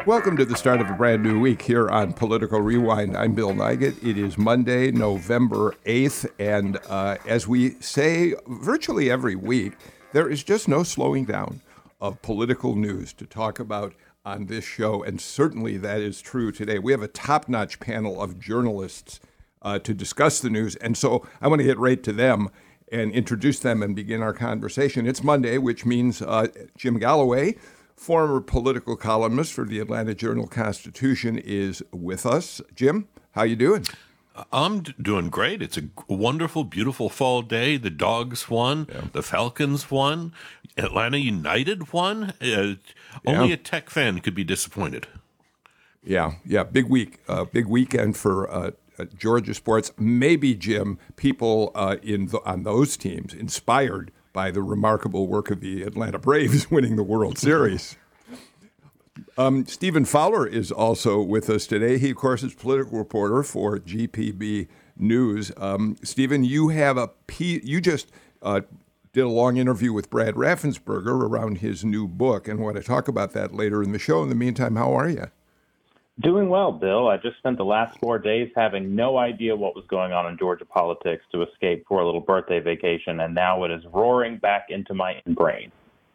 Welcome to the start of a brand new week here on Political Rewind. I'm Bill Nigut. It is Monday, November 8th, and as we say virtually every week, there is just no slowing down of political news to talk about on this show, and certainly that is true today. We have a top-notch panel of journalists to discuss the news, and so I want to get right to them and introduce them and begin our conversation. It's Monday, which means Jim Galloway, former political columnist for the Atlanta Journal-Constitution, is with us. Jim, how you doing? I'm doing great. It's a wonderful, beautiful fall day. The Dogs won. Yeah. The Falcons won. Atlanta United won. Only a Tech fan could be disappointed. Yeah. Big week. Big weekend for Georgia sports. Maybe, Jim, people on those teams inspired by the remarkable work of the Atlanta Braves winning the World Series. Stephen Fowler is also with us today. He, of course, is political reporter for GPB News. Stephen, you have you just did a long interview with Brad Raffensperger around his new book, and want to talk about that later in the show. In the meantime, how are you? Doing well, Bill. I just spent the last 4 days having no idea what was going on in Georgia politics to escape for a little birthday vacation, and now it is roaring back into my brain.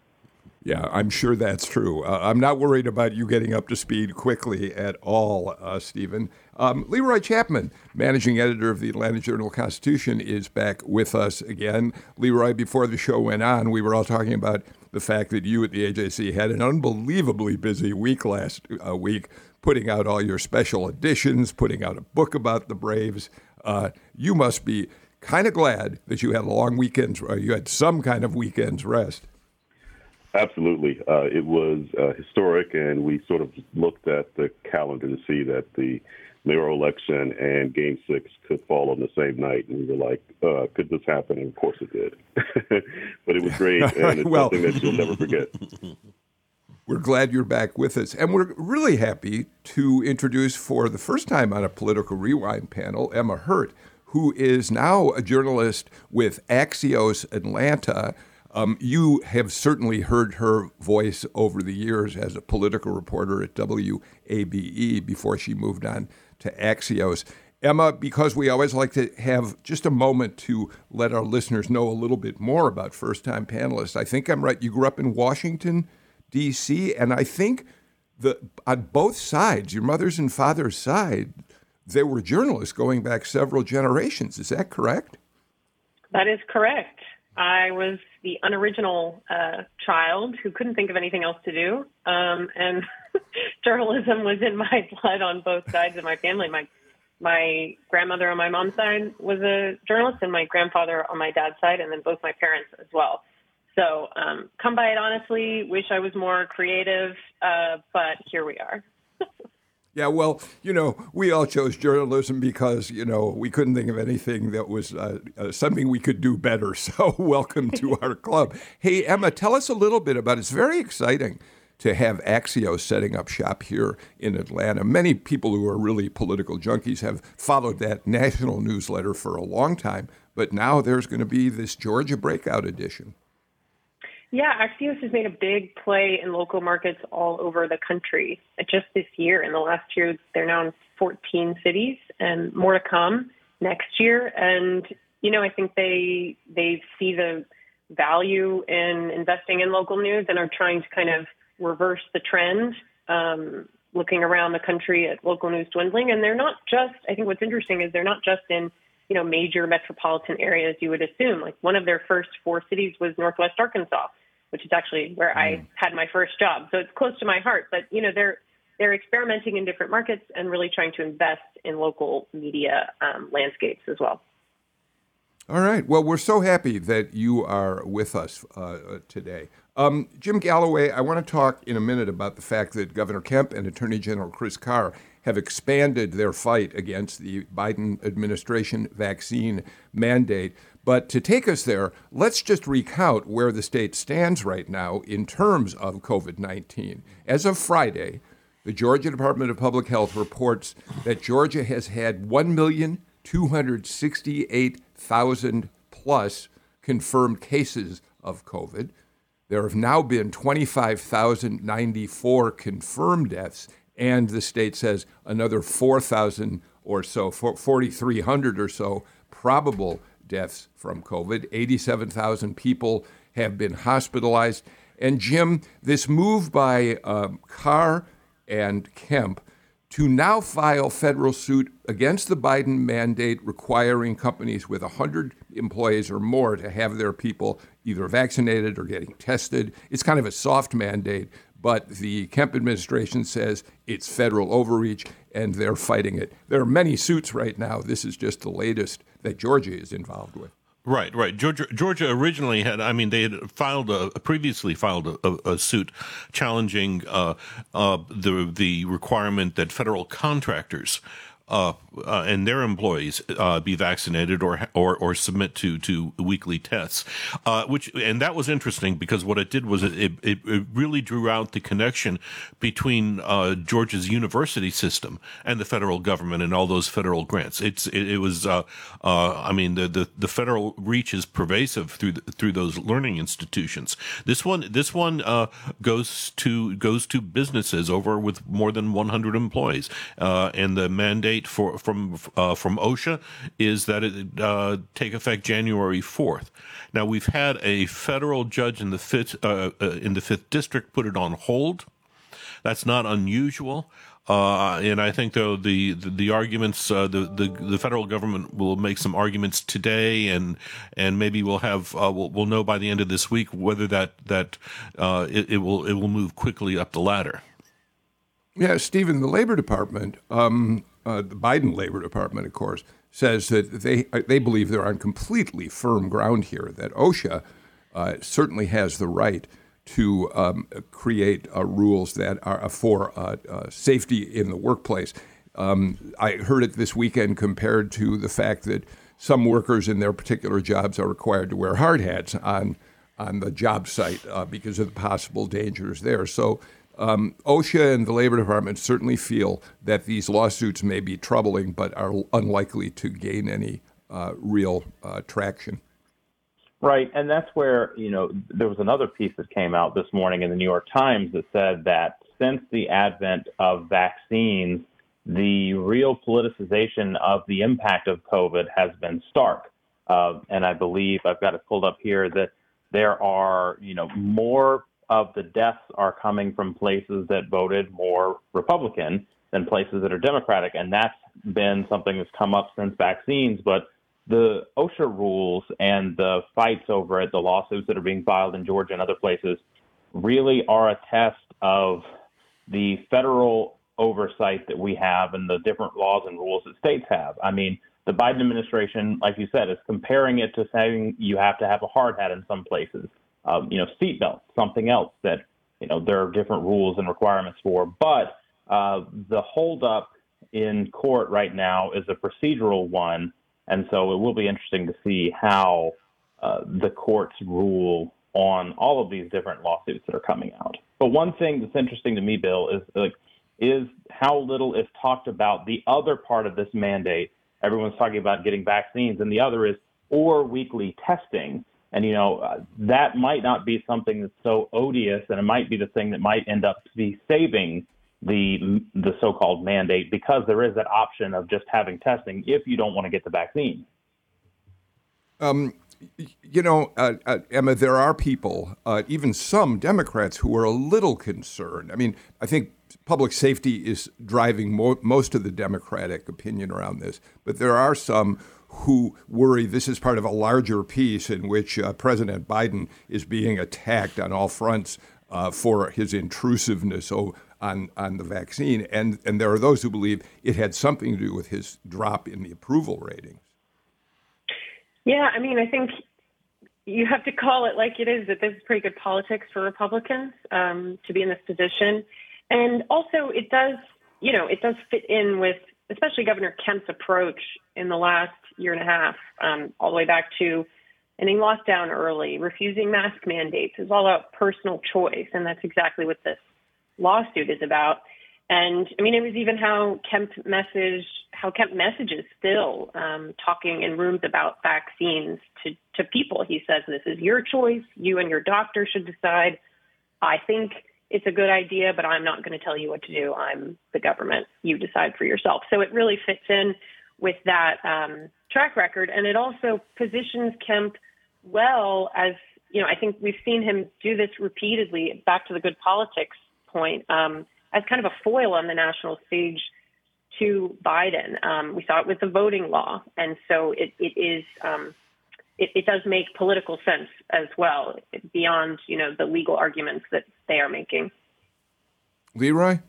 Yeah, I'm sure that's true. I'm not worried about you getting up to speed quickly at all, Stephen. Leroy Chapman, managing editor of the Atlanta Journal-Constitution, is back with us again. Leroy, before the show went on, we were all talking about the fact that you at the AJC had an unbelievably busy week last week, putting out all your special editions, putting out a book about the Braves. You must be kind of glad that you had a long weekend, or you had some kind of weekend's rest. Absolutely. It was historic, and we sort of looked at the calendar to see that the mayoral election and Game 6 could fall on the same night, and we were like, could this happen? And of course it did. But it was great, and it's something that you'll never forget. We're glad you're back with us, and we're really happy to introduce for the first time on a Political Rewind panel, Emma Hurt, who is now a journalist with Axios Atlanta. You have certainly heard her voice over the years as a political reporter at WABE before she moved on to Axios. Emma, because we always like to have just a moment to let our listeners know a little bit more about first-time panelists, I think I'm right. You grew up in Washington, D.C., and I think on both sides, your mother's and father's side, they were journalists going back several generations. Is that correct? That is correct. I was the unoriginal child who couldn't think of anything else to do, and journalism was in my blood on both sides of my family. My grandmother on my mom's side was a journalist, and my grandfather on my dad's side, and then both my parents as well. So come by it honestly, wish I was more creative, but here we are. Yeah, well, we all chose journalism because, we couldn't think of anything that was something we could do better. So welcome to our club. Hey, Emma, tell us a little bit about it. It's very exciting to have Axios setting up shop here in Atlanta. Many people who are really political junkies have followed that national newsletter for a long time, but now there's going to be this Georgia Breakout edition. Yeah, Axios has made a big play in local markets all over the country. Just this year, in the last year, they're now in 14 cities and more to come next year. And, I think they see the value in investing in local news and are trying to kind of reverse the trend, looking around the country at local news dwindling. And they're not just, I think what's interesting is they're not just in major metropolitan areas you would assume. Like one of their first 4 cities was Northwest Arkansas, which is actually where I had my first job. So it's close to my heart. But, they're experimenting in different markets and really trying to invest in local media landscapes as well. All right. Well, we're so happy that you are with us today. Jim Galloway, I want to talk in a minute about the fact that Governor Kemp and Attorney General Chris Carr have expanded their fight against the Biden administration vaccine mandate. But to take us there, let's just recount where the state stands right now in terms of COVID-19. As of Friday, the Georgia Department of Public Health reports that Georgia has had 1,268,000 plus confirmed cases of COVID. There have now been 25,094 confirmed deaths, and the state says another 4,000 or so, 4,300 or so probable deaths from COVID. 87,000 people have been hospitalized. And Jim, this move by Carr and Kemp to now file federal suit against the Biden mandate requiring companies with 100 employees or more to have their people either vaccinated or getting tested. It's kind of a soft mandate, but the Kemp administration says it's federal overreach, and they're fighting it. There are many suits right now. This is just the latest that Georgia is involved with. Right. Georgia originally had, they had previously filed a suit challenging the requirement that federal contractors and their employees be vaccinated or submit to weekly tests, and that was interesting because what it did was it really drew out the connection between Georgia's university system and the federal government and all those federal grants. The federal reach is pervasive through those learning institutions. This one goes to businesses over with more than 100 employees, and the mandate from OSHA is that it take effect January 4th. Now we've had a federal judge in the fifth district put it on hold. That's not unusual. And I think, though, the arguments, the federal government will make some arguments today, and maybe we'll know by the end of this week whether it will move quickly up the ladder. Yeah, Stephen, the Labor Department, the Biden Labor Department, of course, says that they believe they're on completely firm ground here, that OSHA certainly has the right to create rules that are for safety in the workplace. I heard it this weekend compared to the fact that some workers in their particular jobs are required to wear hard hats on the job site because of the possible dangers there. So OSHA and the Labor Department certainly feel that these lawsuits may be troubling, but are unlikely to gain any real traction. Right, and that's where, there was another piece that came out this morning in the New York Times that said that since the advent of vaccines, the real politicization of the impact of COVID has been stark. And I believe, I've got it pulled up here, that there are, more of the deaths are coming from places that voted more Republican than places that are Democratic. And that's been something that's come up since vaccines. But the OSHA rules and the fights over it, the lawsuits that are being filed in Georgia and other places, really are a test of the federal oversight that we have and the different laws and rules that states have. I mean, the Biden administration, like you said, is comparing it to saying you have to have a hard hat in some places. Seatbelts, something else that, there are different rules and requirements for. But the holdup in court right now is a procedural one. And so it will be interesting to see how the courts rule on all of these different lawsuits that are coming out. But one thing that's interesting to me, Bill, is how little is talked about the other part of this mandate. Everyone's talking about getting vaccines, and the other is weekly testing. And, that might not be something that's so odious, and it might be the thing that might end up be saving the so-called mandate, because there is that option of just having testing if you don't want to get the vaccine. Emma, there are people, even some Democrats, who are a little concerned. I mean, I think public safety is driving most of the Democratic opinion around this, but there are some who worry this is part of a larger piece in which President Biden is being attacked on all fronts for his intrusiveness on the vaccine. And there are those who believe it had something to do with his drop in the approval ratings. Yeah, I mean, I think you have to call it like it is, that this is pretty good politics for Republicans to be in this position. And also it does fit in with especially Governor Kemp's approach in the last year and a half, all the way back to ending lockdown early, refusing mask mandates. It's all about personal choice, and that's exactly what this lawsuit is about. And I mean, it was even how Kemp messaged kept messages still talking in rooms about vaccines to people. He says, this is your choice. You and your doctor should decide. I think it's a good idea, but I'm not going to tell you what to do. I'm the government. You decide for yourself. So it really fits in with that track record. And it also positions Kemp well as, I think we've seen him do this repeatedly, back to the good politics point, as kind of a foil on the national stage to Biden. We saw it with the voting law. And so it does make political sense as well, beyond, the legal arguments that they are making. Leroy?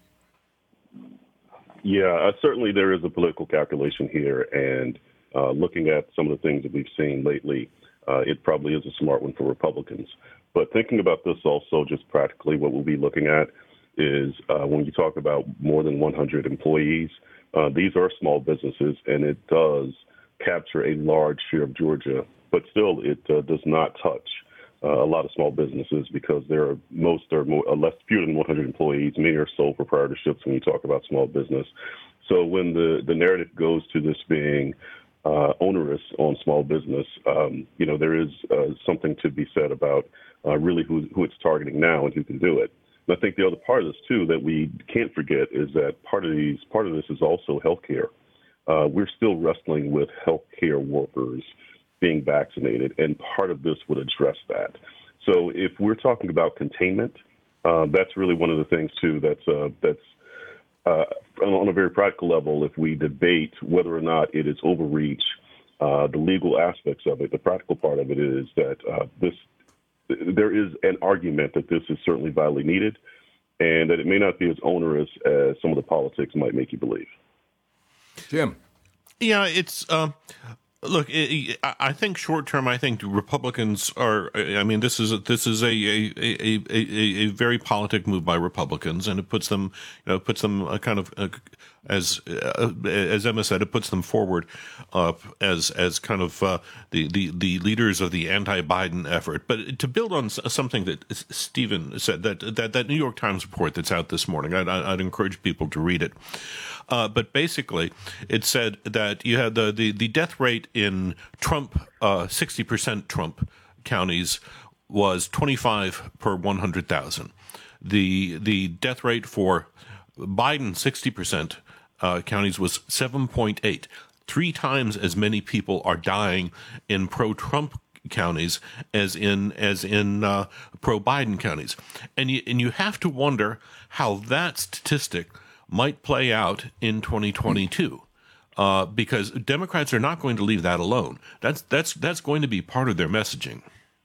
Yeah, certainly there is a political calculation here. And looking at some of the things that we've seen lately, it probably is a smart one for Republicans. But thinking about this also just practically, what we'll be looking at is when you talk about more than 100 employees, these are small businesses, and it does capture a large share of Georgia. But still, it does not touch a lot of small businesses because fewer than 100 employees. Many are sole proprietorships when you talk about small business. So when the narrative goes to this being onerous on small business, there is something to be said about really who it's targeting now and who can do it. And I think the other part of this too that we can't forget is that part of this is also healthcare. We're still wrestling with healthcare workers being vaccinated, and part of this would address that. So if we're talking about containment, that's really one of the things too that's on a very practical level. If we debate whether or not it is overreach, the legal aspects of it, the practical part of it is that there is an argument that this is certainly vitally needed, and that it may not be as onerous as some of the politics might make you believe. Jim? Yeah, it's look. I think short term. I think Republicans are. I mean, this is a very politic move by Republicans, and it puts them kind of as Emma said, it puts them forward as kind of the leaders of the anti-Biden effort. But to build on something that Stephen said, that New York Times report that's out this morning, I'd encourage people to read it. But basically, it said that you had the death rate in Trump, 60% Trump counties was 25 per 100,000. The death rate for Biden, 60% counties was 7.8. 3 times as many people are dying in pro-Trump counties as in pro-Biden counties, and you have to wonder how that statistic might play out in 2022, because Democrats are not going to leave that alone. That's going to be part of their messaging.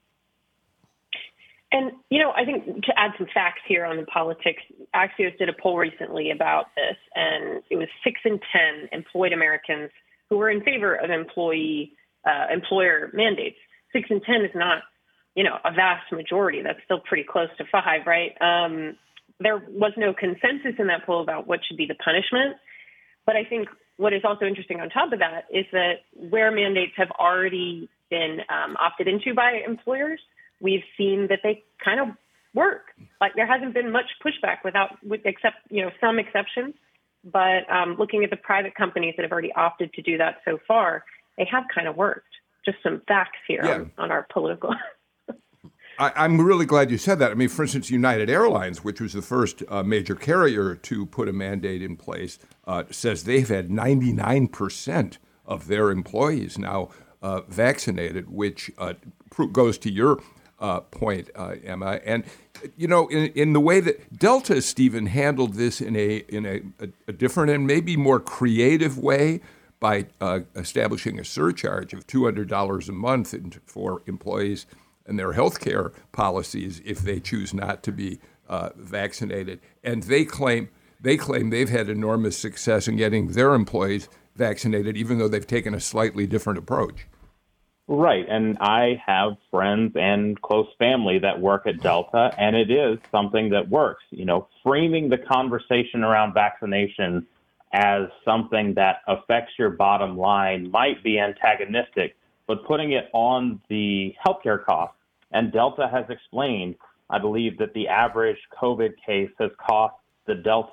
And, I think to add some facts here on the politics, Axios did a poll recently about this, and it was 6 in 10 employed Americans who were in favor of employer mandates. 6 in 10 is not, a vast majority. That's still pretty close to 5, right? There was no consensus in that poll about what should be the punishment. But I think what is also interesting on top of that is that where mandates have already been opted into by employers, we've seen that they kind of work. Like there hasn't been much pushback except some exceptions. But looking at the private companies that have already opted to do that so far, they have kind of worked. Just some facts here on our political. I'm really glad you said that. I mean, for instance, United Airlines, which was the first major carrier to put a mandate in place, says they've had 99% of their employees now vaccinated, which goes to your point, Emma. And, in the way that Delta, Stephen, handled this in a different and maybe more creative way by establishing a surcharge of $200 a month for employees and their health care policies if they choose not to be vaccinated. And they claim they've had enormous success in getting their employees vaccinated, even though they've taken a slightly different approach. Right. And I have friends and close family that work at Delta, and it is something that works. Framing the conversation around vaccination as something that affects your bottom line might be antagonistic, but putting it on the healthcare costs. And Delta has explained, I believe, that the average COVID case has cost the Delta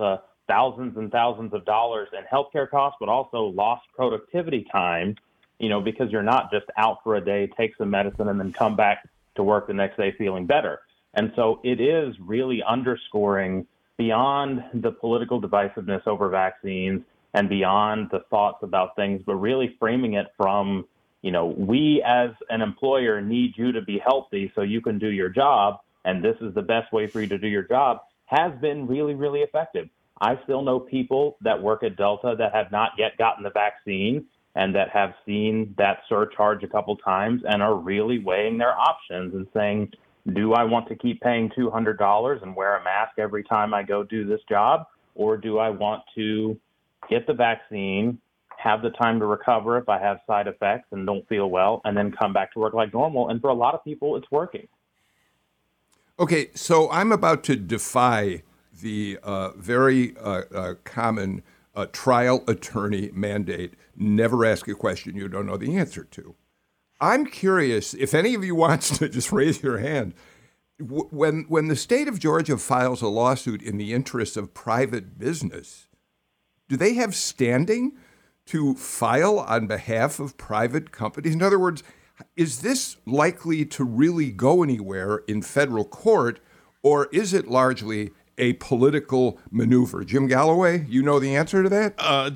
thousands and thousands of dollars in healthcare costs, but also lost productivity time, because you're not just out for a day, take some medicine, and then come back to work the next day feeling better. And so it is really underscoring beyond the political divisiveness over vaccines and beyond the thoughts about things, but really framing it from, we as an employer need you to be healthy so you can do your job, and this is the best way for you to do your job, has been really, really effective. I still know people that work at Delta that have not yet gotten the vaccine and that have seen that surcharge a couple times and are really weighing their options and saying, do I want to keep paying $200 and wear a mask every time I go do this job? Or do I want to get the vaccine, have the time to recover if I have side effects and don't feel well, and then come back to work like normal? And for a lot of people, it's working. Okay, so I'm about to defy the very common trial attorney mandate, never ask a question you don't know the answer to. I'm curious, if any of you wants to just raise your hand, when the state of Georgia files a lawsuit in the interest of private business, do they have standing to file on behalf of private companies? In other words, is this likely to really go anywhere in federal court, or is it largely a political maneuver? Jim Galloway, you know the answer to that?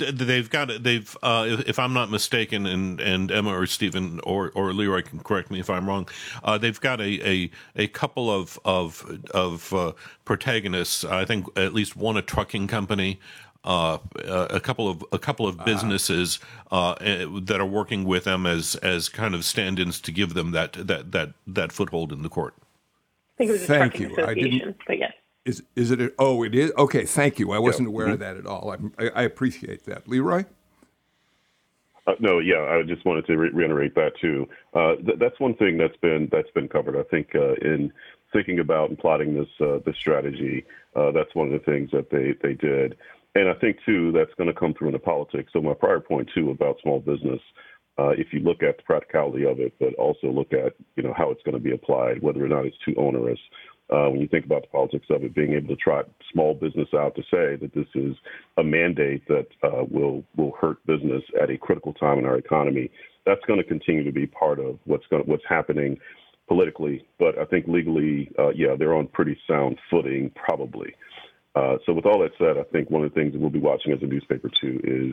If I'm not mistaken, and Emma or Stephen or Leroy can correct me if I'm wrong, they've got a couple of protagonists. I think at least one a trucking company, a couple of businesses that are working with them as kind of stand-ins to give them that foothold in the court. I think it was a trucking association, but yes. Is it? It is? Okay, thank you. I wasn't aware of that at all. I appreciate that. Leroy? No, yeah, I just wanted to reiterate that too. That's one thing that's been covered. I think in thinking about and plotting this strategy, that's one of the things that they did. And I think too that's going to come through in the politics. So my prior point too about small business, if you look at the practicality of it, but also look at how it's going to be applied, whether or not it's too onerous. When you think about the politics of it, being able to trot small business out to say that this is a mandate that will hurt business at a critical time in our economy, that's going to continue to be part of what's happening politically. But I think legally, they're on pretty sound footing, probably. So with all that said, I think one of the things that we'll be watching as a newspaper too is,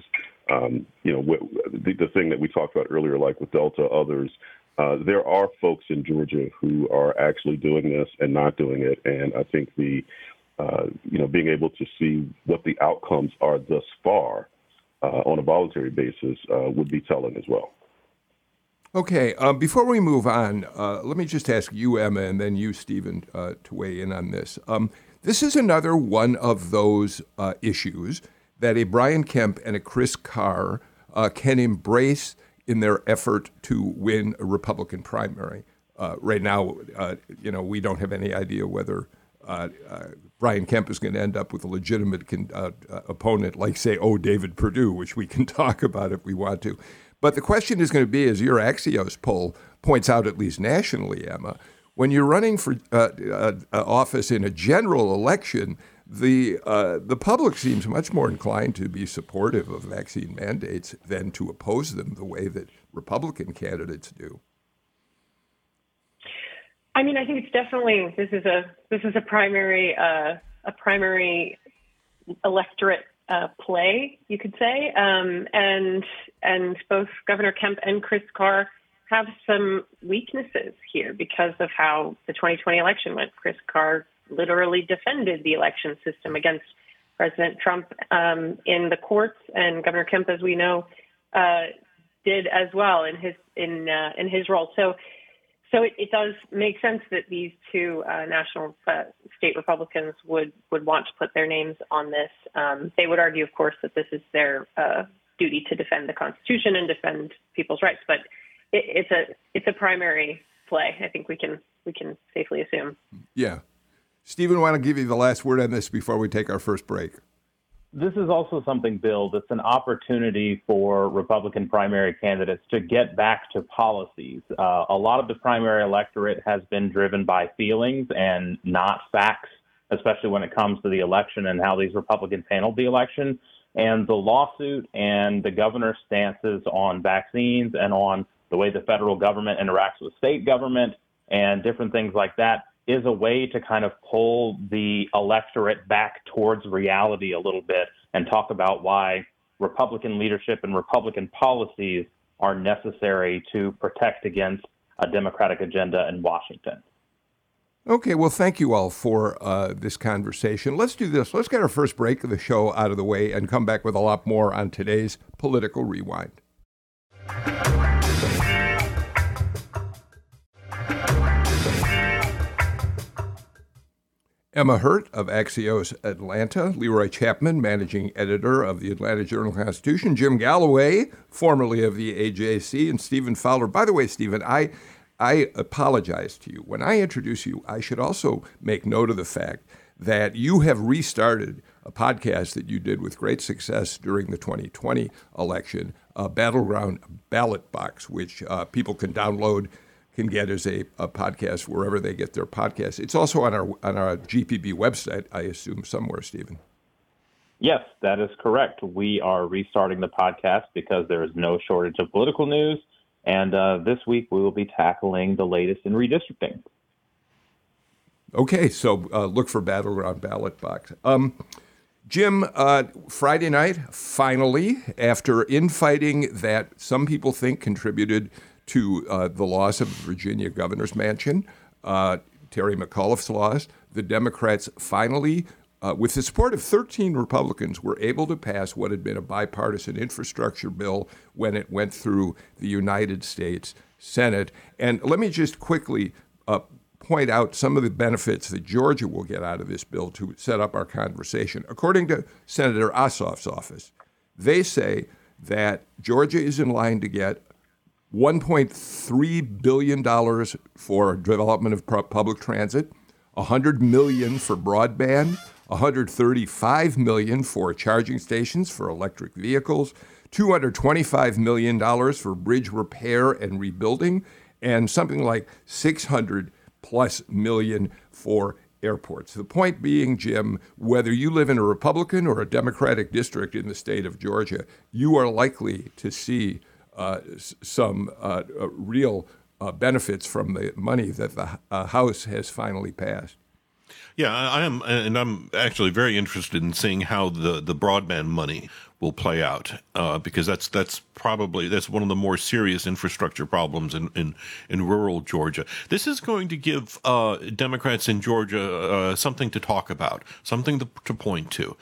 the thing that we talked about earlier, like with Delta, others. There are folks in Georgia who are actually doing this and not doing it, and I think being able to see what the outcomes are thus far on a voluntary basis would be telling as well. Okay, before we move on, let me just ask you, Emma, and then you, Stephen, to weigh in on this. This is another one of those issues that a Brian Kemp and a Chris Carr can embrace in their effort to win a Republican primary. Right now, we don't have any idea whether Brian Kemp is going to end up with a legitimate opponent like, say, David Perdue, which we can talk about if we want to. But the question is going to be, as your Axios poll points out, at least nationally, Emma, when you're running for office in a general election, the public seems much more inclined to be supportive of vaccine mandates than to oppose them the way that Republican candidates do. I mean, I think it's definitely this is a primary electorate play, you could say, and both Governor Kemp and Chris Carr have some weaknesses here because of how the 2020 election went. Chris Carr literally defended the election system against President Trump in the courts, and Governor Kemp, as we know, did as well in his role. So it does make sense that these two national state Republicans would want to put their names on this. They would argue, of course, that this is their duty to defend the Constitution and defend people's rights, but it's a primary play. I think we can safely assume. Yeah. Stephen, I want to give you the last word on this before we take our first break. This is also something, Bill, that's an opportunity for Republican primary candidates to get back to policies. A lot of the primary electorate has been driven by feelings and not facts especially when it comes to the election and how these Republicans handled the election. And the lawsuit and the governor's stances on vaccines and on the way the federal government interacts with state government and different things like that is a way to kind of pull the electorate back towards reality a little bit and talk about why Republican leadership and Republican policies are necessary to protect against a Democratic agenda in Washington. Okay, well, thank you all for this conversation. Let's do this. Let's get our first break of the show out of the way and come back with a lot more on today's Political Rewind. Emma Hurt of Axios Atlanta, Leroy Chapman, managing editor of the Atlanta Journal-Constitution, Jim Galloway, formerly of the AJC, and Stephen Fowler. By the way, Stephen, I apologize to you. When I introduce you, I should also make note of the fact that you have restarted a podcast that you did with great success during the 2020 election, Battleground Ballot Box, which people can download, can get as a podcast wherever they get their podcasts. It's also on our GPB website, I assume, somewhere, Stephen. Yes, that is correct. We are restarting the podcast because there is no shortage of political news. And this week we will be tackling the latest in redistricting. Okay, so look for Battleground Ballot Box. Jim, Friday night, finally, after infighting that some people think contributed to the loss of the Virginia governor's mansion, Terry McAuliffe's loss, the Democrats finally, with the support of 13 Republicans, were able to pass what had been a bipartisan infrastructure bill when it went through the United States Senate. And let me just quickly point out some of the benefits that Georgia will get out of this bill to set up our conversation. According to Senator Ossoff's office, they say that Georgia is in line to get $1.3 billion for development of public transit, $100 million for broadband, $135 million for charging stations for electric vehicles, $225 million for bridge repair and rebuilding, and something like $600+ million for airports. The point being, Jim, whether you live in a Republican or a Democratic district in the state of Georgia, you are likely to see some real benefits from the money that the House has finally passed. Yeah, I am, and I'm actually very interested in seeing how the broadband money will play out, because that's probably one of the more serious infrastructure problems in rural Georgia. This is going to give Democrats in Georgia something to talk about, something to point to,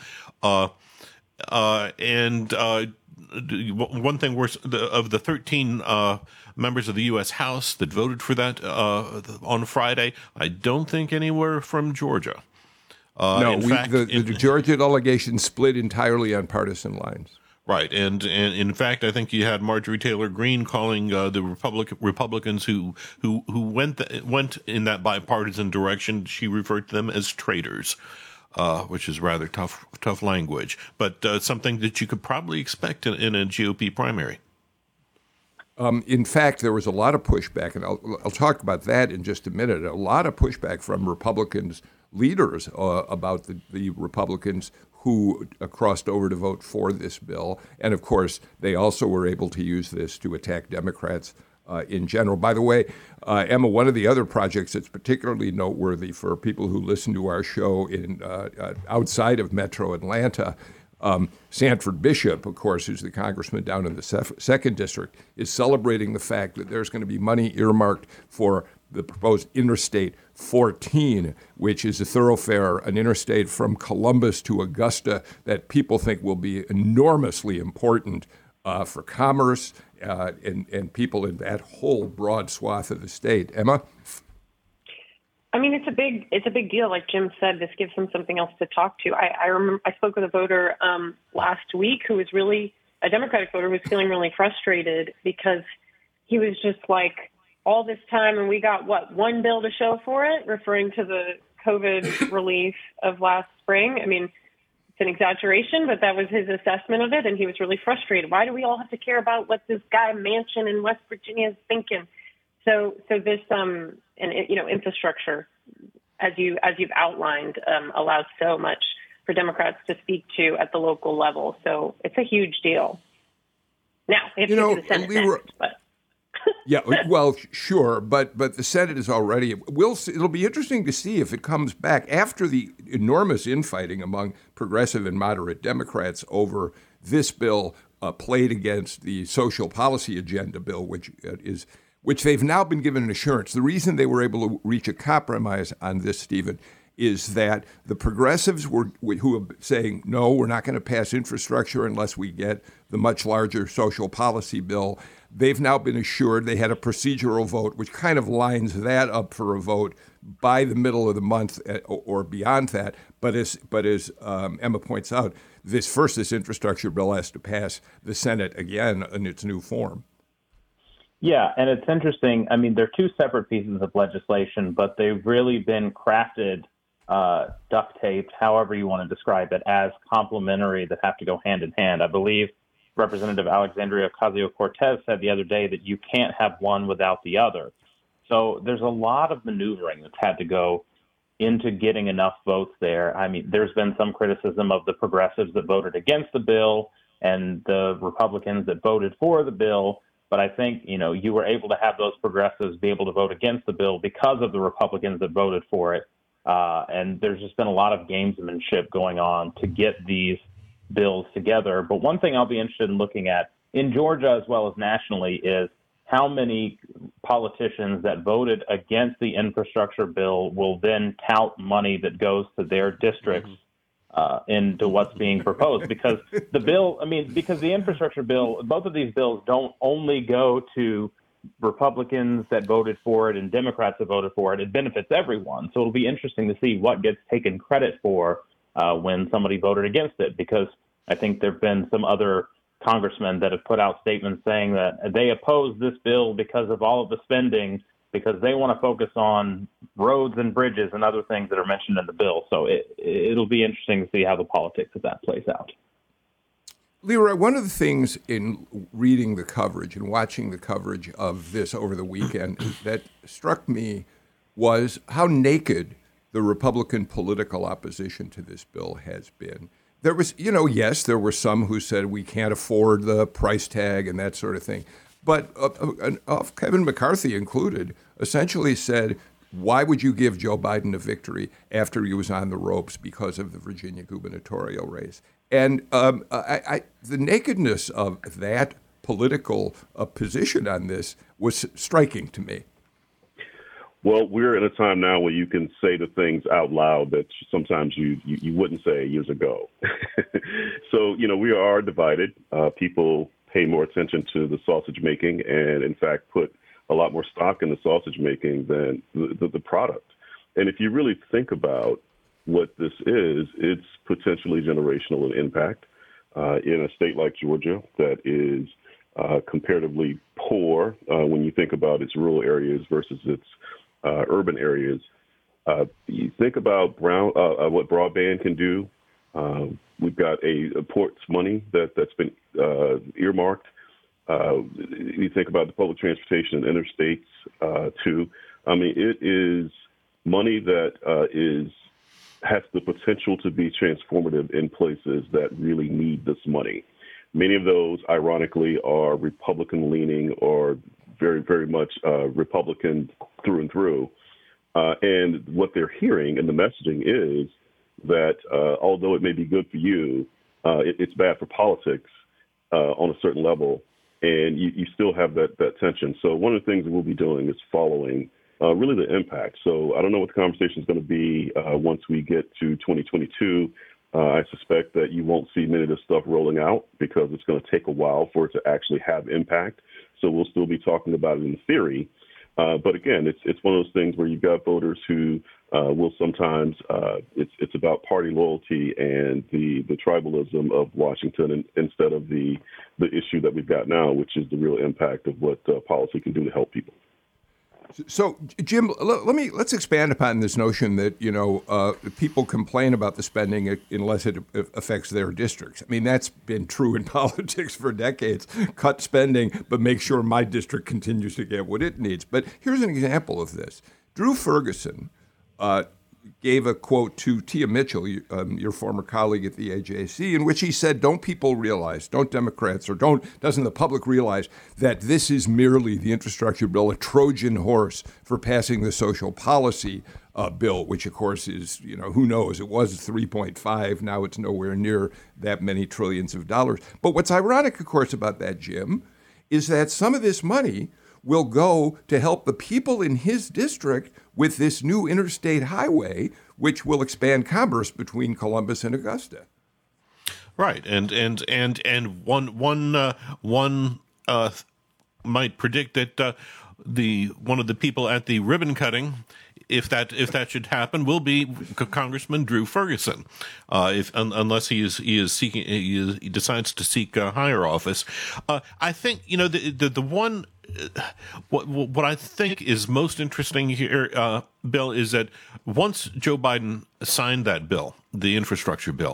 and one thing of the 13 members of the U.S. House that voted for that on Friday, I don't think anywhere from Georgia. No, the Georgia delegation split entirely on partisan lines. Right, and in fact, I think you had Marjorie Taylor Greene calling the Republicans who went in that bipartisan direction. She referred to them as traitors. Which is rather tough language, but something that you could probably expect in a GOP primary. In fact, there was a lot of pushback, and I'll talk about that in just a minute, a lot of pushback from Republicans leaders about the Republicans who crossed over to vote for this bill. And, of course, they also were able to use this to attack Democrats in general. By the way, Emma, one of the other projects that's particularly noteworthy for people who listen to our show in outside of Metro Atlanta, Sanford Bishop, of course, who's the congressman down in the 2nd District, is celebrating the fact that there's going to be money earmarked for the proposed Interstate 14, which is a thoroughfare, an interstate from Columbus to Augusta that people think will be enormously important for commerce and people in that whole broad swath of the state. Emma? I mean, it's a big deal. Like Jim said, this gives them something else to talk to. I remember I spoke with a voter last week who was really a Democratic voter who was feeling really frustrated because he was just like, all this time and we got one bill to show for it, referring to the COVID relief of last spring. I mean, it's an exaggeration, but that was his assessment of it, and he was really frustrated. Why do we all have to care about what this guy Manchin in West Virginia is thinking? So this infrastructure. as you've outlined, allows so much for Democrats to speak to at the local level. So it's a huge deal. Now, they have to get to the Senate next, but. Yeah, well, sure, but the Senate is already. It'll be interesting to see if it comes back after the enormous infighting among progressive and moderate Democrats over this bill played against the social policy agenda bill, which they've now been given an assurance. The reason they were able to reach a compromise on this, Stephen, is that the progressives who are saying, no, we're not going to pass infrastructure unless we get the much larger social policy bill. They've now been assured they had a procedural vote, which kind of lines that up for a vote by the middle of the month or beyond that. But as Emma points out, this infrastructure bill has to pass the Senate again in its new form. Yeah, and it's interesting. I mean, they're two separate pieces of legislation, but they've really been crafted, duct taped, however you want to describe it, as complementary that have to go hand in hand. I believe Representative Alexandria Ocasio-Cortez said the other day that you can't have one without the other. So there's a lot of maneuvering that's had to go into getting enough votes there. I mean, there's been some criticism of the progressives that voted against the bill and the Republicans that voted for the bill. But I think, you were able to have those progressives be able to vote against the bill because of the Republicans that voted for it. And there's just been a lot of gamesmanship going on to get these bills together. But one thing I'll be interested in looking at in Georgia as well as nationally is how many politicians that voted against the infrastructure bill will then tout money that goes to their districts into what's being proposed. Because the infrastructure bill, both of these bills don't only go to Republicans that voted for it and Democrats that voted for it. It benefits everyone. So it'll be interesting to see what gets taken credit for when somebody voted against it, because I think there have been some other congressmen that have put out statements saying that they oppose this bill because of all of the spending, because they want to focus on roads and bridges and other things that are mentioned in the bill. So it'll be interesting to see how the politics of that plays out. Leroy, one of the things in reading the coverage and watching the coverage of this over the weekend that struck me was how naked the Republican political opposition to this bill has been. There was, yes, there were some who said we can't afford the price tag and that sort of thing. But Kevin McCarthy included essentially said, why would you give Joe Biden a victory after he was on the ropes because of the Virginia gubernatorial race? And the nakedness of that political position on this was striking to me. Well, we're in a time now where you can say the things out loud that sometimes you wouldn't say years ago. So, we are divided. People pay more attention to the sausage making and, in fact, put a lot more stock in the sausage making than the product. And if you really think about what this is, it's potentially generational in impact in a state like Georgia that is comparatively poor when you think about its rural areas versus its urban areas. You think about what broadband can do. We've got a ports money that's been earmarked. You think about the public transportation and interstates too. I mean, it is money that has the potential to be transformative in places that really need this money. Many of those, ironically, are Republican-leaning or very, very much Republican through and through. And what they're hearing and the messaging is that although it may be good for you, it's bad for politics on a certain level, and you still have that tension. So one of the things that we'll be doing is following really the impact. So I don't know what the conversation is going to be once we get to 2022. I suspect that you won't see many of this stuff rolling out because it's going to take a while for it to actually have impact. So we'll still be talking about it in theory. But again, it's one of those things where you've got voters who will sometimes it's about party loyalty and the tribalism of Washington instead of the issue that we've got now, which is the real impact of what policy can do to help people. So, Jim, let's expand upon this notion that people complain about the spending unless it affects their districts. I mean, that's been true in politics for decades. Cut spending, but make sure my district continues to get what it needs. But here's an example of this: Drew Ferguson gave a quote to Tia Mitchell, your former colleague at the AJC, in which he said, don't people realize, don't Democrats, or doesn't the public realize that this is merely the infrastructure bill, a Trojan horse for passing the social policy bill, which of course is, who knows, it was 3.5, now it's nowhere near that many trillions of dollars. But what's ironic, of course, about that, Jim, is that some of this money will go to help the people in his district with this new interstate highway, which will expand commerce between Columbus and Augusta. Right, and one might predict that one of the people at the ribbon cutting, if that should happen, will be Congressman Drew Ferguson, unless he decides to seek a higher office. I think the one. What I think is most interesting here, Bill, is that once Joe Biden signed that bill, the infrastructure bill,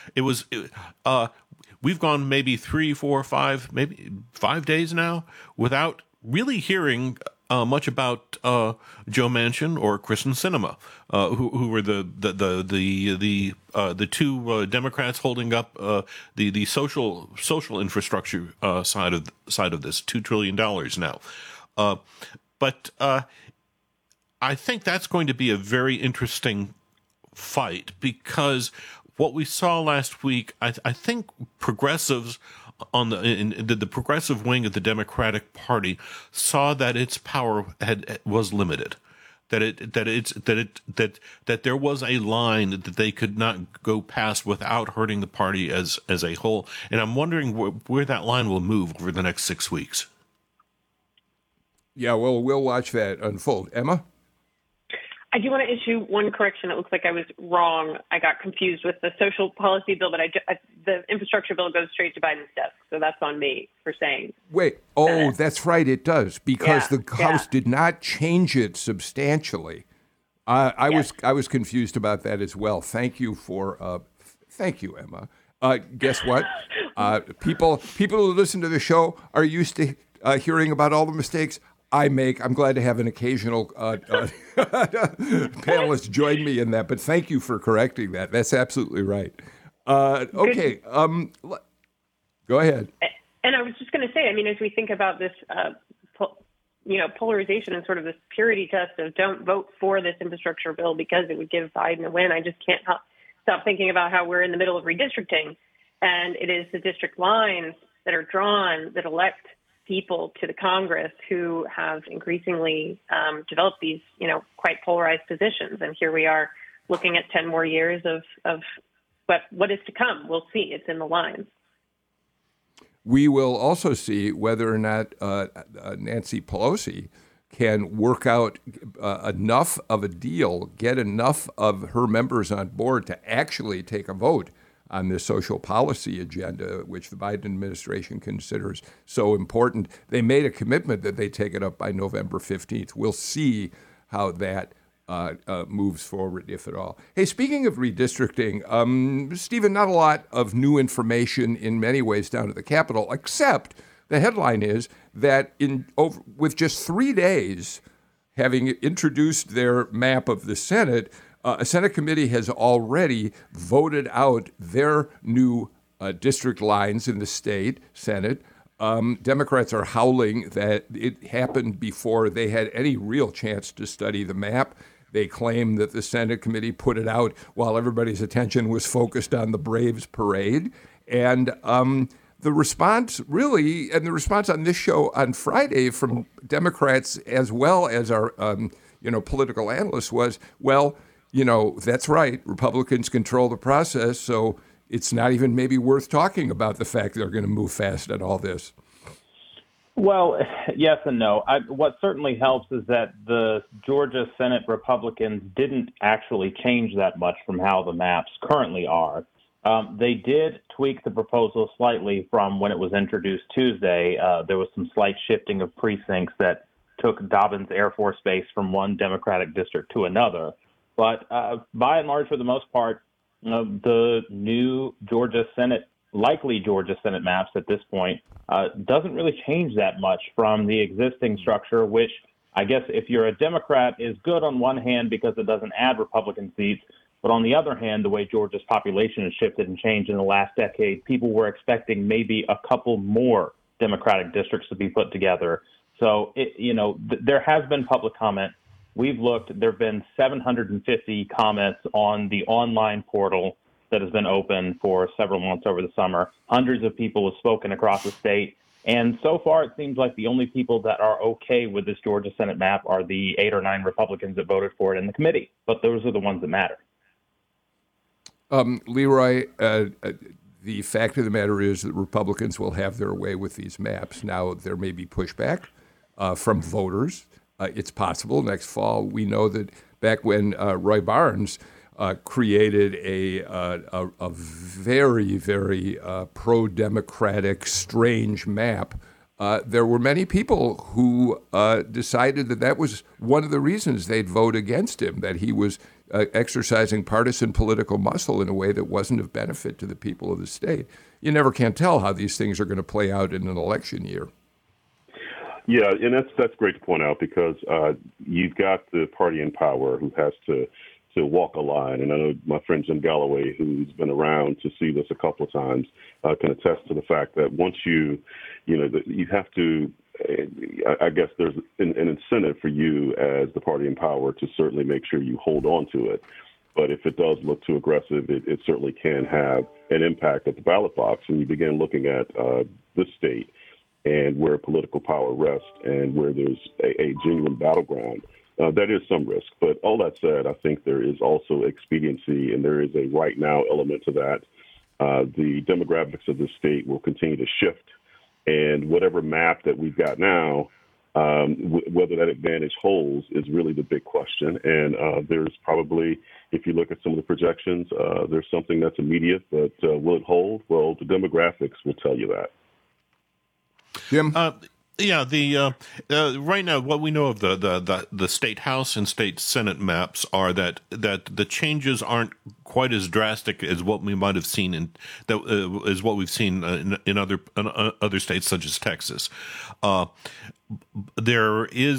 we've gone maybe 3, 4, 5, maybe 5 days now without really hearing much about Joe Manchin or Kristen Sinema, who were the two Democrats holding up the social infrastructure side of this $2 trillion now. But I think that's going to be a very interesting fight, because what we saw last week, I think progressives on the progressive wing of the Democratic Party saw that its power was limited, that there was a line that they could not go past without hurting the party as a whole. And I'm wondering where that line will move over the next 6 weeks. Yeah, well, we'll watch that unfold. Emma? I do want to issue one correction. It looks like I was wrong. I got confused with the social policy bill, but the infrastructure bill goes straight to Biden's desk. So that's on me for saying. Wait. Oh, that's right. It does, because the House did not change it substantially. I was confused about that as well. Thank you, Emma. Guess what? People who listen to the show are used to hearing about all the mistakes I make. I'm glad to have an occasional panelist join me in that, but thank you for correcting that. That's absolutely right. Okay, go ahead. And I was just going to say, as we think about this, polarization and sort of this purity test of don't vote for this infrastructure bill because it would give Biden a win, I just can't stop thinking about how we're in the middle of redistricting, and it is the district lines that are drawn that elect people to the Congress who have increasingly developed these, quite polarized positions. And here we are looking at 10 more years of what is to come. We'll see. It's in the lines. We will also see whether or not Nancy Pelosi can work out enough of a deal, get enough of her members on board to actually take a vote on this social policy agenda, which the Biden administration considers so important. They made a commitment that they take it up by November 15th. We'll see how that moves forward, if at all. Hey, speaking of redistricting, Stephen, not a lot of new information in many ways down at the Capitol, except the headline is that with just 3 days having introduced their map of the Senate, a Senate committee has already voted out their new district lines in the state Senate. Democrats are howling that it happened before they had any real chance to study the map. They claim that the Senate committee put it out while everybody's attention was focused on the Braves parade. And the response really, and the response on this show on Friday from Democrats as well as our political analysts was, well, that's right. Republicans control the process, so it's not even maybe worth talking about the fact they're going to move fast on all this. Well, yes and no. What certainly helps is that the Georgia Senate Republicans didn't actually change that much from how the maps currently are. They did tweak the proposal slightly from when it was introduced Tuesday. There was some slight shifting of precincts that took Dobbins Air Force Base from one Democratic district to another. But by and large, for the most part, the new likely Georgia Senate maps at this point doesn't really change that much from the existing structure, which I guess if you're a Democrat, is good on one hand because it doesn't add Republican seats. But on the other hand, the way Georgia's population has shifted and changed in the last decade, people were expecting maybe a couple more Democratic districts to be put together. So, there has been public comment. We've looked. There have been 750 comments on the online portal that has been open for several months over the summer. Hundreds of people have spoken across the state. And so far, it seems like the only people that are okay with this Georgia Senate map are the 8 or 9 Republicans that voted for it in the committee. But those are the ones that matter. Leroy, the fact of the matter is that Republicans will have their way with these maps. Now, there may be pushback from voters. It's possible next fall. We know that back when Roy Barnes created a very, very pro-democratic, strange map, there were many people who decided that was one of the reasons they'd vote against him, that he was exercising partisan political muscle in a way that wasn't of benefit to the people of the state. You never can tell how these things are going to play out in an election year. Yeah, and that's great to point out because you've got the party in power who has to walk a line. And I know my friend Jim Galloway, who's been around to see this a couple of times, can attest to the fact that once you have to, I guess there's an incentive for you as the party in power to certainly make sure you hold on to it. But if it does look too aggressive, it certainly can have an impact at the ballot box. And you begin looking at this state and where political power rests and where there's a genuine battleground. That is some risk. But all that said, I think there is also expediency, and there is a right now element to that. The demographics of the state will continue to shift. And whatever map that we've got now, whether that advantage holds is really the big question. And there's probably, if you look at some of the projections, there's something that's immediate, but will it hold? Well, the demographics will tell you that. Jim? Right now, what we know of the state house and state senate maps are that the changes aren't quite as drastic as what we might have seen is what we've seen in other states such as Texas. There is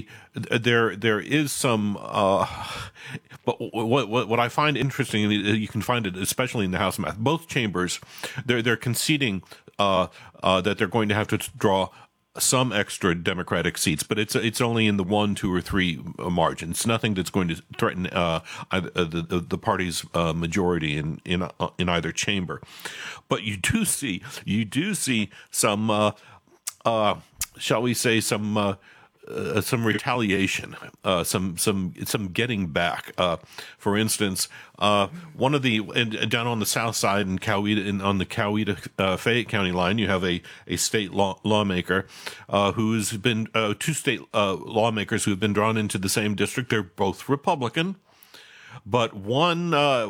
some, but what I find interesting, you can find it especially in the House map. Both chambers, they're conceding that they're going to have to draw some extra Democratic seats, but it's only in the 1, 2, or 3 margin. It's nothing that's going to threaten the party's majority in either chamber. But you do see some shall we say some retaliation, some getting back. For instance, one of the down on the south side in Coweta, on the Coweta Fayette County line, you have a state lawmaker who's been 2 state lawmakers who have been drawn into the same district. They're both Republican. But one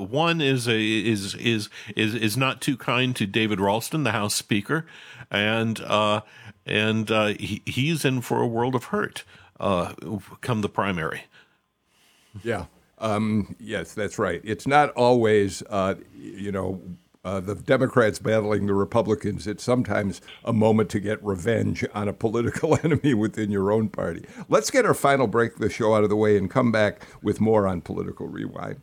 is not too kind to David Ralston, the House Speaker, and he's in for a world of hurt come the primary. Yeah. Yes, that's right. It's not always, the Democrats battling the Republicans. It's sometimes a moment to get revenge on a political enemy within your own party. Let's get our final break of the show out of the way and come back with more on Political Rewind.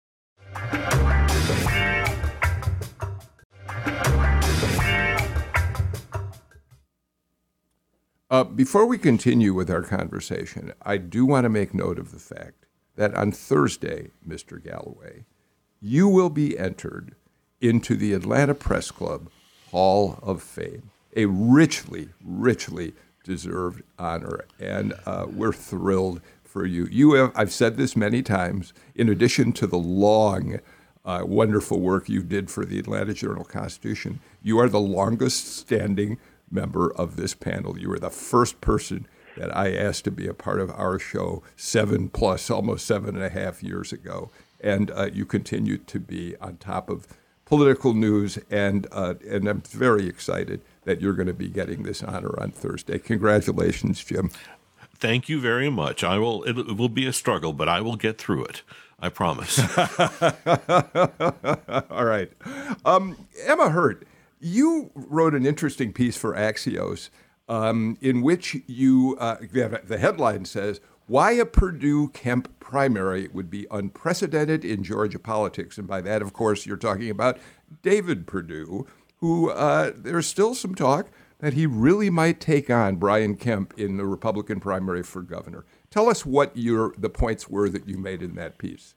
Before we continue with our conversation, I do want to make note of the fact that on Thursday, Mr. Galloway, you will be entered into the Atlanta Press Club Hall of Fame, a richly, richly deserved honor, and we're thrilled for you. I've said this many times, in addition to the long, wonderful work you did for the Atlanta Journal-Constitution, you are the longest standing member of this panel. You were the first person that I asked to be a part of our show 7+, almost 7.5 years ago. And you continue to be on top of political news, and I'm very excited that you're going to be getting this honor on Thursday. Congratulations, Jim. Thank you very much. It will be a struggle, but I will get through it. I promise. All right. Emma Hurt, you wrote an interesting piece for Axios in which the headline says, "Why a Perdue-Kemp primary would be unprecedented in Georgia politics." And by that, of course, you're talking about David Perdue, who there's still some talk that he really might take on Brian Kemp in the Republican primary for governor. Tell us what the points were that you made in that piece.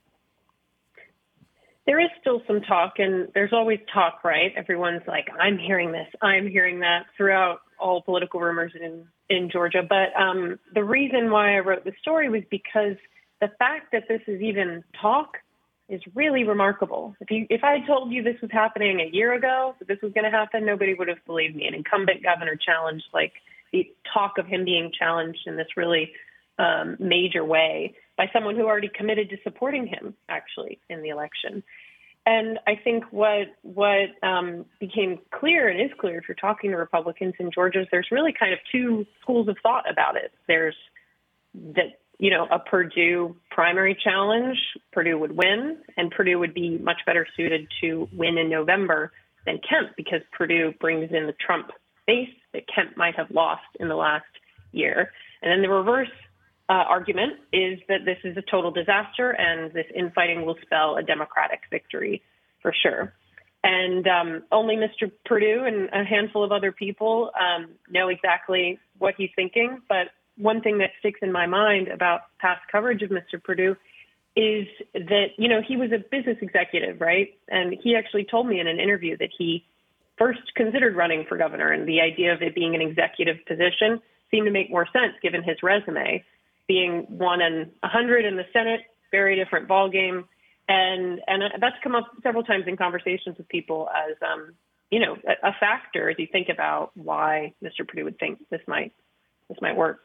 There is still some talk, and there's always talk, right? Everyone's like, I'm hearing this, I'm hearing that throughout all political rumors in Georgia. But the reason why I wrote the story was because the fact that this is even talk is really remarkable. If I had told you this was happening a year ago, that this was going to happen, nobody would have believed me. An incumbent governor challenged, like the talk of him being challenged in this really major way by someone who already committed to supporting him, actually, in the election. And I think what became clear and is clear if you're talking to Republicans in Georgia is there's really kind of two schools of thought about it. There's that, a Perdue primary challenge, Perdue would win, and Perdue would be much better suited to win in November than Kemp because Perdue brings in the Trump base that Kemp might have lost in the last year. And then the reverse argument is that this is a total disaster and this infighting will spell a Democratic victory for sure. And only Mr. Perdue and a handful of other people know exactly what he's thinking. But one thing that sticks in my mind about past coverage of Mr. Perdue is that, he was a business executive, right? And he actually told me in an interview that he first considered running for governor, and the idea of it being an executive position seemed to make more sense given his resume. Being 1 in 100 in the Senate, very different ballgame. And that's come up several times in conversations with people as, a factor as you think about why Mr. Perdue would think this might work.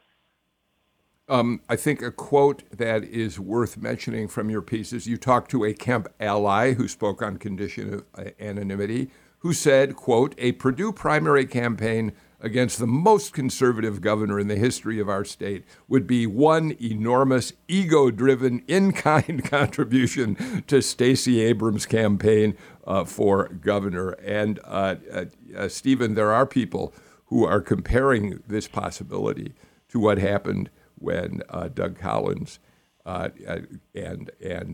I think a quote that is worth mentioning from your piece is you talked to a Kemp ally who spoke on condition of anonymity, who said, quote, "A Perdue primary campaign against the most conservative governor in the history of our state would be one enormous ego-driven in-kind contribution to Stacey Abrams' campaign for governor." And Stephen, there are people who are comparing this possibility to what happened when Doug Collins and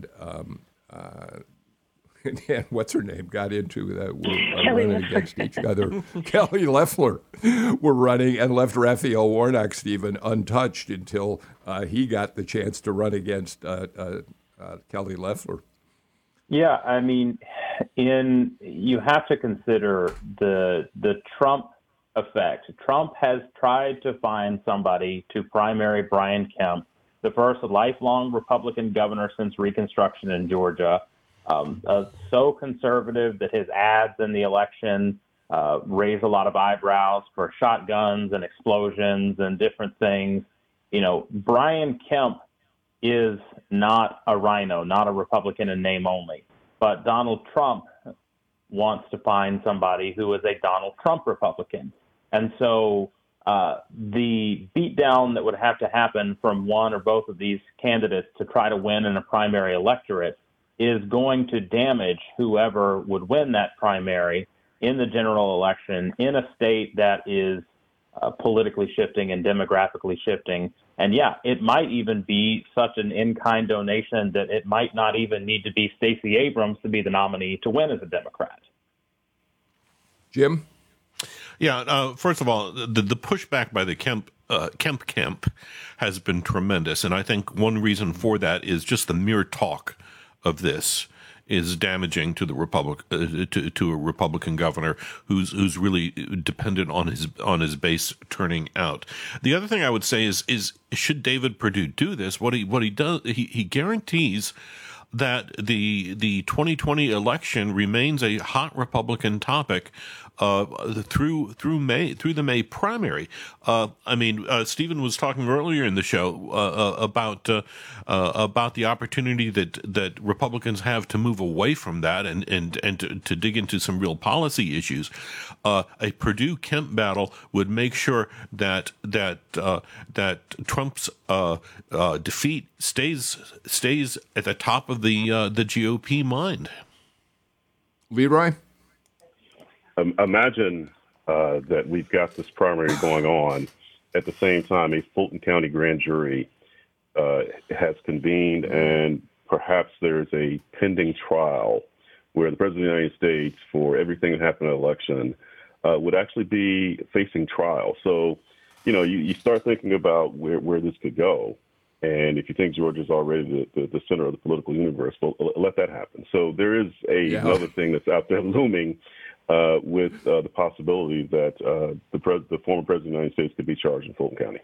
what's her name got into that were running against each other. Kelly Loeffler were running and left Raphael Warnock, Stephen, untouched until he got the chance to run against Kelly Loeffler. Yeah, I mean, you have to consider the Trump effect. Trump has tried to find somebody to primary Brian Kemp, the first lifelong Republican governor since Reconstruction in Georgia. So conservative that his ads in the election raise a lot of eyebrows for shotguns and explosions and different things. Brian Kemp is not a rhino, not a Republican in name only. But Donald Trump wants to find somebody who is a Donald Trump Republican. And so the beatdown that would have to happen from one or both of these candidates to try to win in a primary electorate is going to damage whoever would win that primary in the general election in a state that is politically shifting and demographically shifting. And yeah, it might even be such an in-kind donation that it might not even need to be Stacey Abrams to be the nominee to win as a Democrat. Jim? Yeah, first of all, the pushback by the Kemp camp has been tremendous. And I think one reason for that is just the mere talk of this is damaging to the to a Republican governor who's really dependent on his base turning out. The other thing I would say is should David Perdue do this? What he does, he guarantees that the 2020 election remains a hot Republican topic through the May primary. Stephen was talking earlier in the show about the opportunity that Republicans have to move away from that and to dig into some real policy issues. A Perdue-Kemp battle would make sure that Trump's defeat stays at the top of the GOP mind. Leroy? Imagine that we've got this primary going on. At the same time, a Fulton County grand jury has convened, and perhaps there's a pending trial where the President of the United States, for everything that happened in the election, would actually be facing trial. So, you start thinking about where this could go. And if you think Georgia's already the center of the political universe, well, let that happen. So there is another thing that's out there looming with the possibility that the former President of the United States could be charged in Fulton County.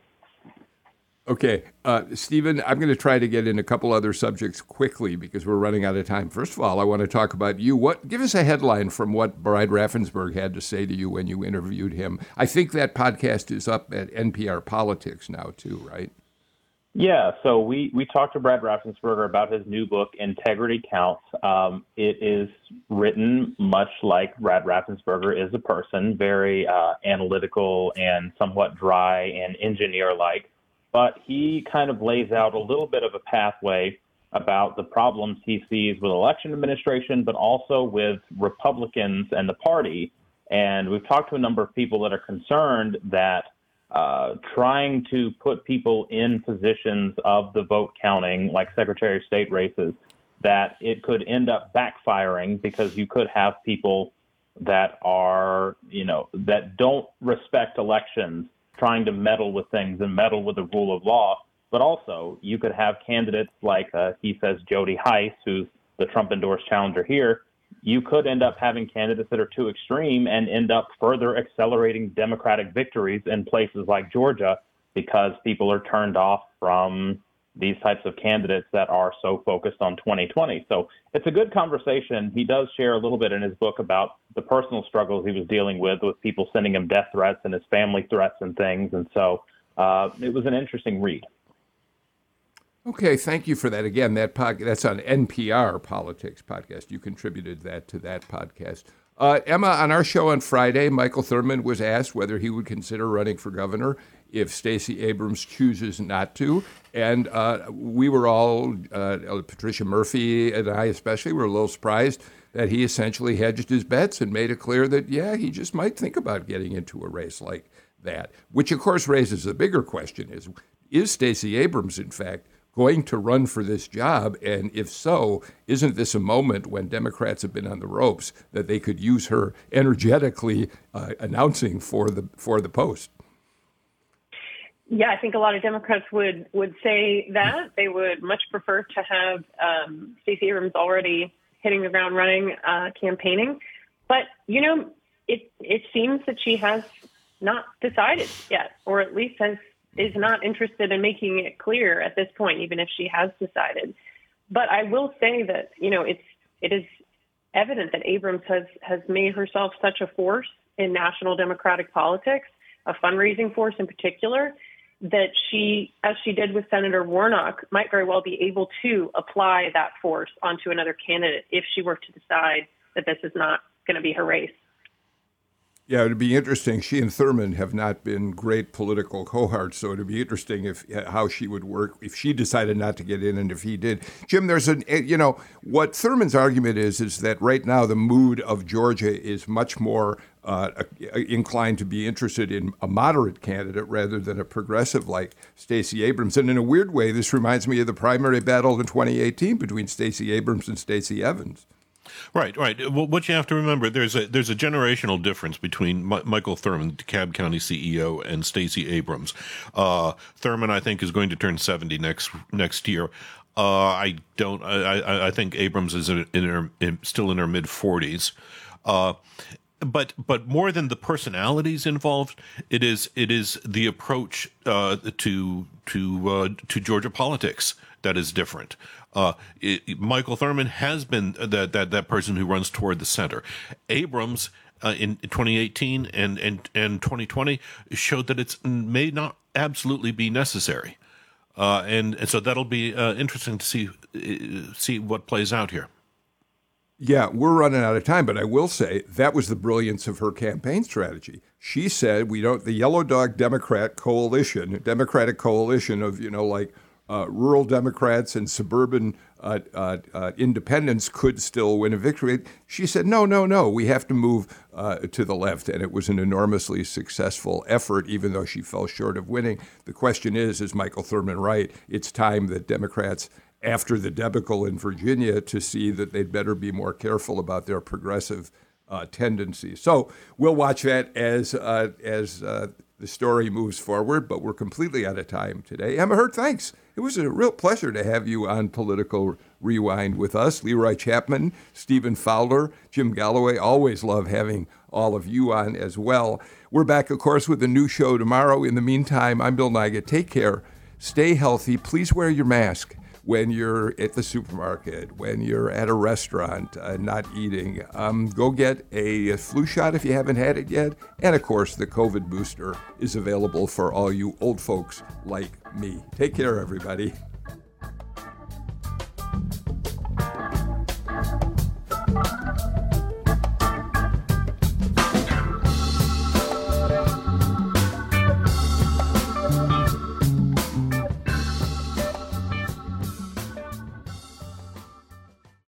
Okay, Stephen, I'm going to try to get in a couple other subjects quickly because we're running out of time. First of all, I want to talk about you. Give us a headline from what Brad Raffensperger had to say to you when you interviewed him. I think that podcast is up at NPR Politics now too, right? Yeah, so we talked to Brad Raffensperger about his new book, Integrity Counts. It is written much like Brad Raffensperger is a person, very analytical and somewhat dry and engineer-like. But he kind of lays out a little bit of a pathway about the problems he sees with election administration, but also with Republicans and the party. And we've talked to a number of people that are concerned that trying to put people in positions of the vote counting, like Secretary of State races, that it could end up backfiring because you could have people that are, that don't respect elections trying to meddle with things and meddle with the rule of law. But also you could have candidates like, he says, Jody Hice, who's the Trump-endorsed challenger here. You could end up having candidates that are too extreme and end up further accelerating Democratic victories in places like Georgia because people are turned off from these types of candidates that are so focused on 2020. So it's a good conversation. He does share a little bit in his book about the personal struggles he was dealing with people sending him death threats and his family threats and things. And so it was an interesting read. Okay, thank you for that. Again, that's on NPR Politics podcast. You contributed that to that podcast. Emma, on our show on Friday, Michael Thurmond was asked whether he would consider running for governor if Stacey Abrams chooses not to. And we were all, Patricia Murphy and I especially, were a little surprised that he essentially hedged his bets and made it clear that, he just might think about getting into a race like that, which, of course, raises the bigger question is Stacey Abrams, in fact, going to run for this job? And if so, isn't this a moment when Democrats have been on the ropes that they could use her energetically announcing for the post? Yeah, I think a lot of Democrats would say that. They would much prefer to have Stacey Abrams already hitting the ground running, campaigning. But, it seems that she has not decided yet, or at least is not interested in making it clear at this point, even if she has decided. But I will say that, it is evident that Abrams has made herself such a force in national Democratic politics, a fundraising force in particular, that she, as she did with Senator Warnock, might very well be able to apply that force onto another candidate if she were to decide that this is not going to be her race. Yeah, it'd be interesting. She and Thurmond have not been great political cohorts, so it'd be interesting how she would work if she decided not to get in and if he did. Jim, there's what Thurmond's argument is that right now the mood of Georgia is much more inclined to be interested in a moderate candidate rather than a progressive like Stacey Abrams. And in a weird way, this reminds me of the primary battle in 2018 between Stacey Abrams and Stacey Evans. Right. Well, what you have to remember, there's a generational difference between Michael Thurmond, DeKalb County CEO, and Stacey Abrams. Thurmond, I think, is going to turn 70 next year. I think Abrams is still in her mid 40s. But more than the personalities involved, it is the approach to Georgia politics that is different. Michael Thurmond has been that person who runs toward the center. Abrams in 2018 and 2020 showed that it may not absolutely be necessary, and so that'll be interesting to see what plays out here. Yeah, we're running out of time, but I will say that was the brilliance of her campaign strategy. She said the Yellow Dog Democratic coalition of, rural Democrats and suburban independents could still win a victory. She said, no, we have to move to the left. And it was an enormously successful effort, even though she fell short of winning. The question is Michael Thurman right? It's time that Democrats, after the debacle in Virginia, to see that they'd better be more careful about their progressive tendencies. So we'll watch that as the story moves forward, but we're completely out of time today. Emma Hurt, thanks. It was a real pleasure to have you on Political Rewind with us. Leroy Chapman, Stephen Fowler, Jim Galloway. Always love having all of you on as well. We're back, of course, with a new show tomorrow. In the meantime, I'm Bill Nigut. Take care. Stay healthy. Please wear your mask when you're at the supermarket, when you're at a restaurant, not eating. Go get a flu shot if you haven't had it yet. And of course, the COVID booster is available for all you old folks like me. Take care, everybody.